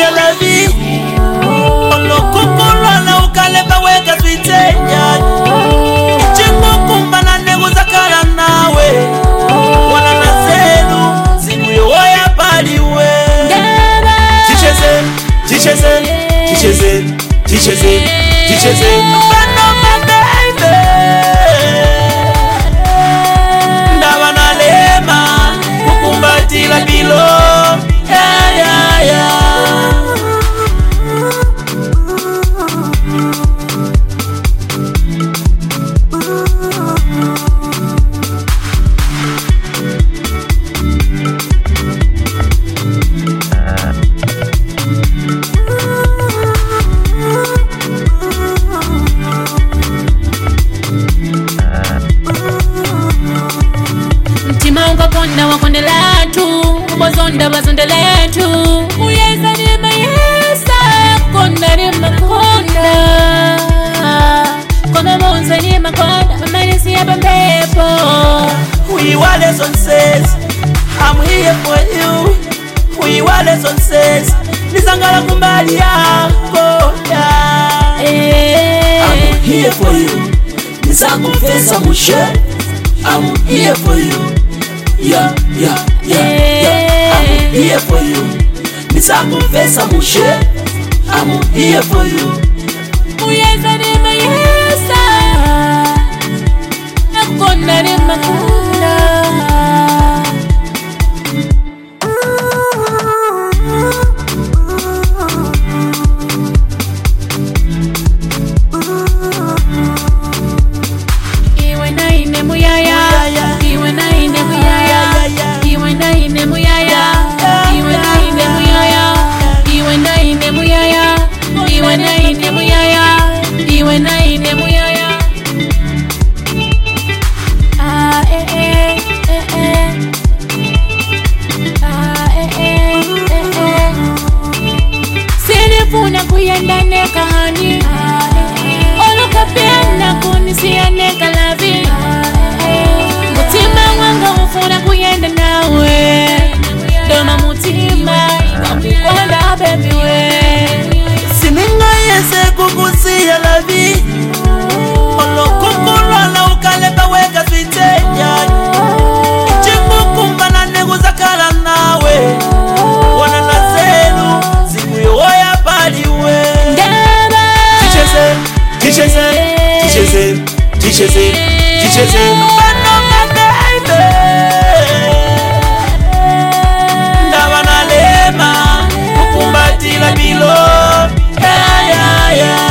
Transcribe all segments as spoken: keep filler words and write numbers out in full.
kukusia la vie. Ono kukulwa na ukaleba weka switenya. Chingu kumbana negu zakala nawe. Wana nazelu siku yoya paliwe. Ticheze, ticheze, ticheze, ticheze, ticheze. Bano my baby. Ndaba nalema kukumbatila bilo. Yeah, yeah, yeah. Konda wakondela tu Ubozonda bazondela tu Uyeza ni mayesa Konda ni makonda Konda monza ni makonda Mamanisi ya bambepo We wale son says I'm here for you. We wale son says Nizangala kumbali yako yeah. I'm here for you. Nizakufesa mushe. I'm here for you. Yeah, yeah, yeah, yeah. I'm here for you. Nizakufesa mushe. I'm here for you. Uyeza ni mayesa Nakonda ni makonda Iwe na ine muyaya Iwe na ine muyaya Iwe na ine muyaya Iwe na ine muyaya Iwe na ine muyaya Iwe na ine muyaya Iwe na ine muyaya Ah eh eh eh eh Ah eh eh eh eh Sinifuna kuyenda neka hani Oluka pena kunisia neka lavi Mutima wanga ufuna kuyenda nawe Doma mutima Wanda baby we Sininga yese kukusia la vie. Ono kukulwa na ukaleba weka switenya. Chingu kumbana negu zakala nawe. Wana nazelu siku yoya paliwe. Ticheze, ticheze, ticheze, ticheze, ticheze. Bano my baby. Ndaba nalema kukumbatila bilo. Yeah, yeah, yeah.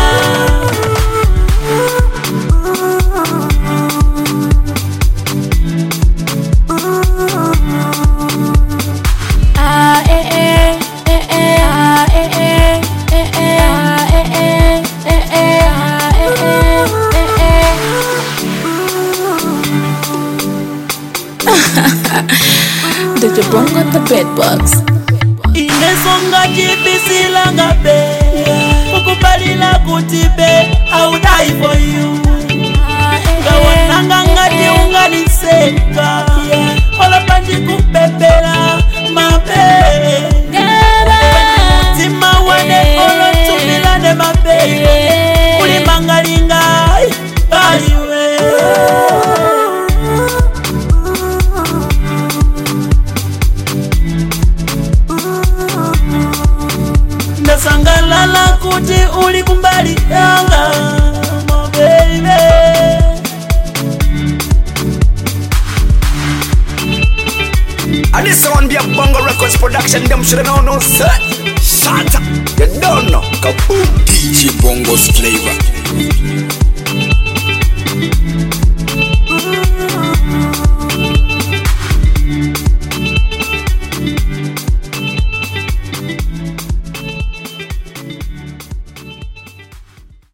Ah eh eh eh eh ah eh eh eh eh ah eh eh eh eh ah eh eh eh eh D J Bongo the Bedbugs. Inesonga jibisi langa be. Kukubalila kutibe. I would die for you. Gawananga ngati unganiseka. Ola panji kupepela mabe. Mutima wane olo tumilane mabe. Ulimangalinga aliwe. Nasangalala kuti uli kumbali yanga, my baby. And this one be a Bongo Records production. Them should know no sir. Shut up. You don't know. Kaboom. D J Bongo's flavor.